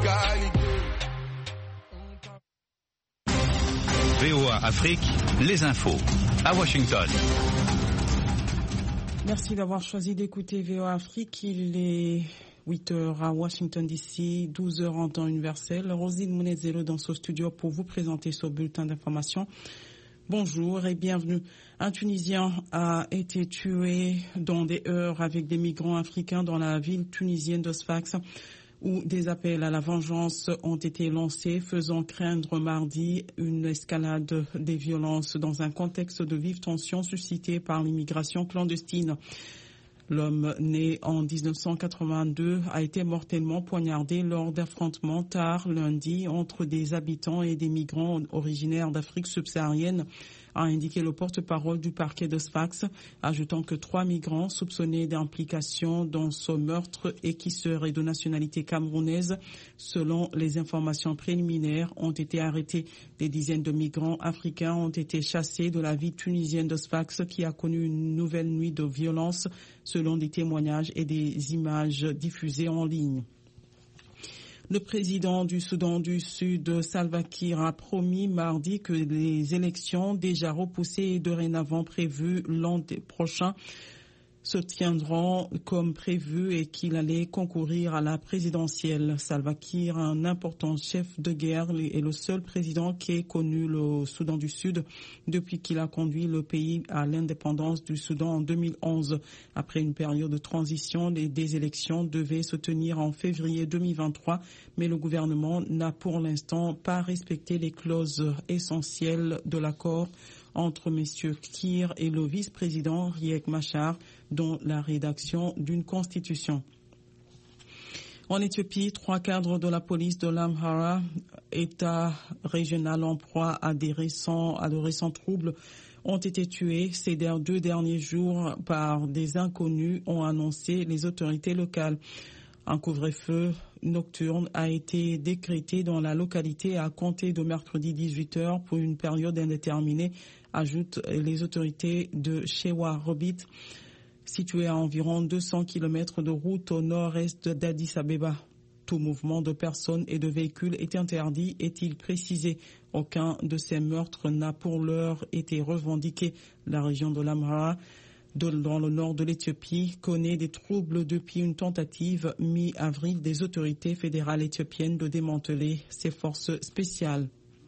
VOA Afrique, les infos à Washington. Merci d'avoir choisi d'écouter VOA Afrique. Il est 8h à Washington DC, 12h en temps universel. Rosine Mounezelo dans ce studio pour vous présenter ce bulletin d'information. Bonjour et bienvenue. Un Tunisien a été tué dans des heurts avec des migrants africains dans la ville tunisienne de Sfax, où des appels à la vengeance ont été lancés, faisant craindre mardi une escalade des violences dans un contexte de vive tension suscité par l'immigration clandestine. L'homme né en 1982 a été mortellement poignardé lors d'affrontements tard lundi entre des habitants et des migrants originaires d'Afrique subsaharienne, a indiqué le porte-parole du parquet de Sfax, ajoutant que 3 migrants soupçonnés d'implication dans ce meurtre et qui seraient de nationalité camerounaise, selon les informations préliminaires, ont été arrêtés. Des dizaines de migrants africains ont été chassés de la ville tunisienne de Sfax, qui a connu une nouvelle nuit de violence, selon des témoignages et des images diffusées en ligne. Le président du Soudan du Sud, Salva Kiir, a promis mardi que les élections déjà repoussées et dorénavant prévues l'an prochain se tiendront comme prévu et qu'il allait concourir à la présidentielle. Salva Kiir, un important chef de guerre, est le seul président qui ait connu le Soudan du Sud depuis qu'il a conduit le pays à l'indépendance du Soudan en 2011. Après une période de transition, des élections devaient se tenir en février 2023, mais le gouvernement n'a pour l'instant pas respecté les clauses essentielles de l'accord entre M. Kiir et le vice-président Riek Machar, dont la rédaction d'une constitution. En Éthiopie, 3 cadres de la police de l'Amhara, État régional en proie à de récents troubles, ont été tués ces 2 derniers jours par des inconnus, ont annoncé les autorités locales. Un couvre-feu nocturne a été décrété dans la localité à compter de mercredi 18h pour une période indéterminée, ajoutent les autorités de Shewa Robit, située à environ 200 km de route au nord-est d'Addis Abeba. Tout mouvement de personnes et de véhicules est interdit, est-il précisé. Aucun de ces meurtres n'a pour l'heure été revendiqué. La région de l'Amhara, dans le nord de l'Éthiopie, connaît des troubles depuis une tentative mi-avril des autorités fédérales éthiopiennes de démanteler ces forces spéciales.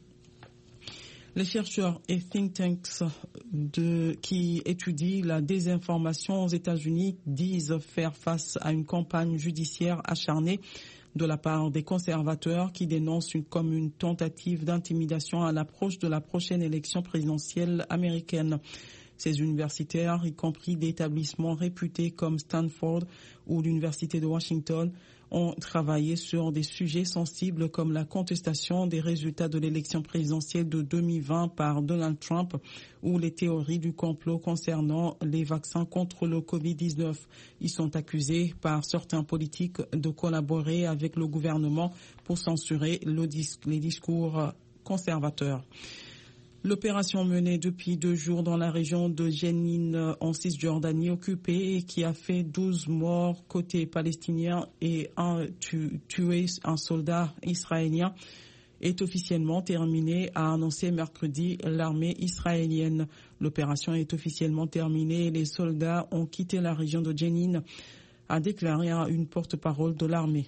Les chercheurs et think tanks qui étudient la désinformation aux États-Unis disent faire face à une campagne judiciaire acharnée de la part des conservateurs qui dénoncent comme une tentative d'intimidation à l'approche de la prochaine élection présidentielle américaine. Ces universitaires, y compris d'établissements réputés comme Stanford ou l'Université de Washington, ont travaillé sur des sujets sensibles comme la contestation des résultats de l'élection présidentielle de 2020 par Donald Trump ou les théories du complot concernant les vaccins contre le Covid-19. Ils sont accusés par certains politiques de collaborer avec le gouvernement pour censurer les discours conservateurs. L'opération menée depuis 2 jours dans la région de Jenin en Cisjordanie occupée et qui a fait 12 morts côté palestinien et tué un soldat israélien est officiellement terminée, a annoncé mercredi l'armée israélienne. L'opération est officiellement terminée et les soldats ont quitté la région de Jenin, a déclaré une porte-parole de l'armée.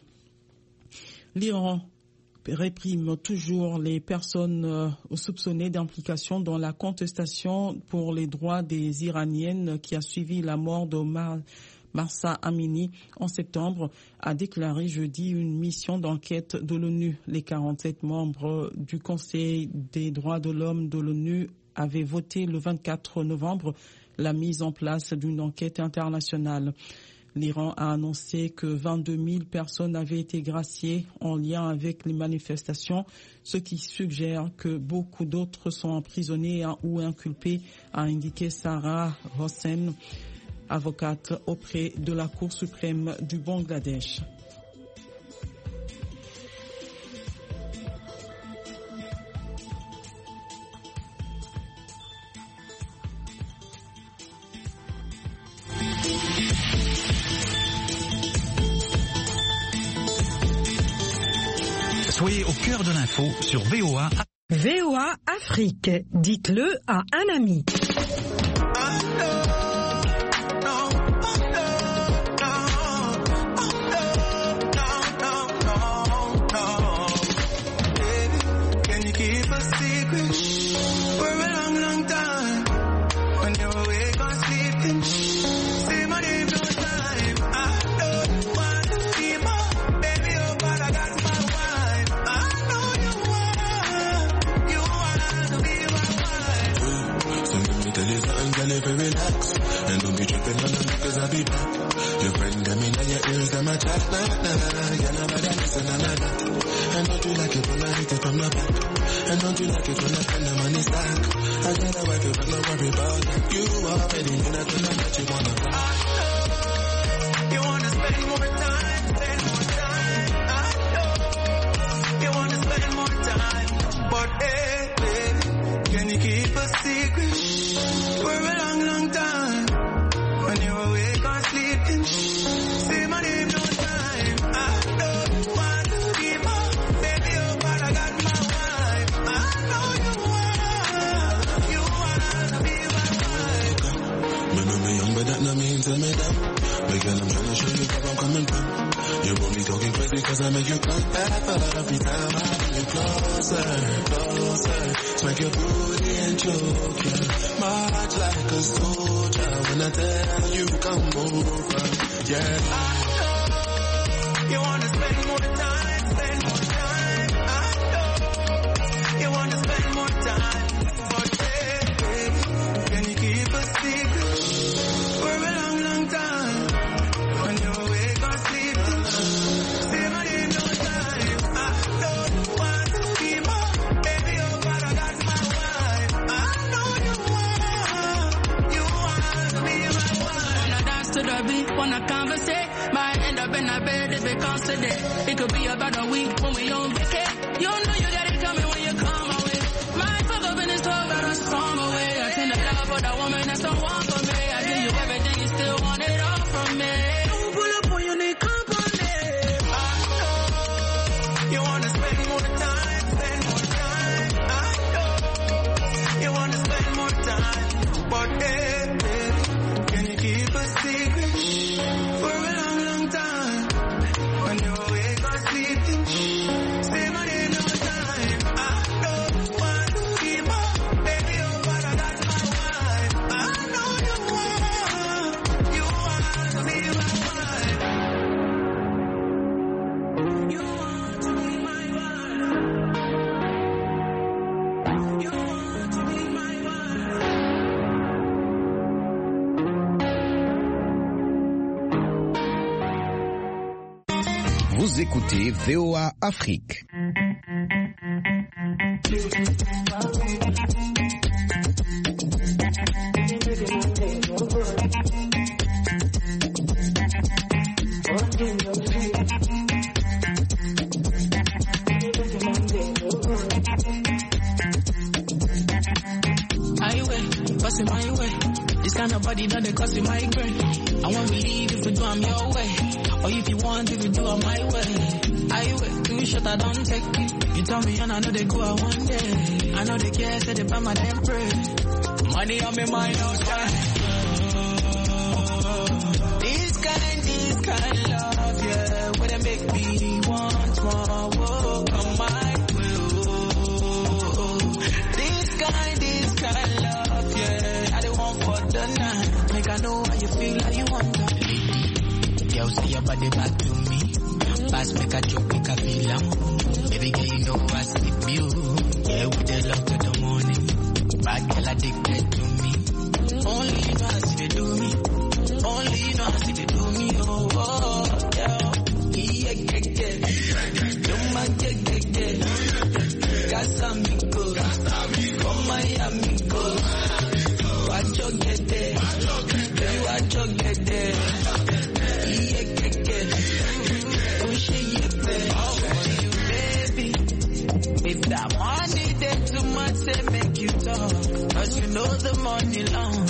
L'Iran réprime toujours les personnes soupçonnées d'implication dans la contestation pour les droits des Iraniennes qui a suivi la mort de Mahsa Amini en septembre, a déclaré jeudi une mission d'enquête de l'ONU. Les 47 membres du Conseil des droits de l'homme de l'ONU avaient voté le 24 novembre la mise en place d'une enquête internationale. L'Iran a annoncé que 22 000 personnes avaient été graciées en lien avec les manifestations, ce qui suggère que beaucoup d'autres sont emprisonnés ou inculpés, a indiqué Sarah Hossein, avocate auprès de la Cour suprême du Bangladesh. Soyez au cœur de l'info sur VOA. VOA Afrique, dites-le à un ami. Relax and don't be tripping on them because I be back. Your friend them in your ears, them a chat, nah. Yeah, nobody listen and I that. And don't you like it when I hit it from the back? And don't you like it when I spend the money stack? I gotta work it, but don't worry about that. You already know that tonight that you wanna buy. I know you wanna spend more time, I know you wanna spend more time, but hey, baby, can you keep a secret? For a long, long time, when you're awake or sleeping, say my name no time. I don't want to keep up, baby, oh, but I got my wife. I know you want to be my wife. Me know me young, but that no means to me dumb. Me girl, I'm trying to show you where I'm coming from. You're only talking crazy cause I make you cry. Every time I bring you closer, smack your booty and choke you. March like a soldier when I tell you come over. Yeah. I know you wanna spend more time, I know you wanna spend more time. But baby, can you keep a secret for a long, long time? When you're awake or sleeping, say my name no time. I don't want to keep up, baby, oh, but I got my wife. I know you want to be my wife. Wanna dance to the beat, wanna conversate, might end up in a bed if it comes to that. It could be about a week when we on vacay. You know you got it coming when you come my way. Might fuck up in this talk, but I'm strong away. I tend to love for that woman that's the one for me. I give you everything, you still want it all from me. Don't pull up when you need company. I know you wanna spend more time, I know you wanna spend more time, but hey, baby, can you keep a secret for a long, long time? When you're awake or sleeping, say my name no time. I don't want to keep up, baby, oh, but I got my wife. I know you want to be my wife. You want to be my wife. You want to be my wife. Vous écoutez VOA Afrique. Passing my way. This kind of body that they cause in my brain. I want to leave if you do I'm your way. Or if you want, if you do I'm my way. I wait, too short, I don't take it. You tell me and I know they go out one day. I know they care, say they buy my damn pray. Money on me mind outside. This kind love, yeah. Where they make me want more, whoa, come my way, oh. This kind love, yeah. I don't want for the night. Make I know how you feel, how you want to. Yo, see your body back to me. Pass, make a joke, make a feel am. Baby girl, you know I sleep you. Yeah, with the love to the morning. Bad girl addicted to me. Only you know how see they do me. Only you know how see they do me. Oh, oh, yeah. Don't mind, yeah. Casamigo. Come Miami-go. Watch your get there. Baby, watch your get there. If that money there too much, say make you talk. Cause you know the money long.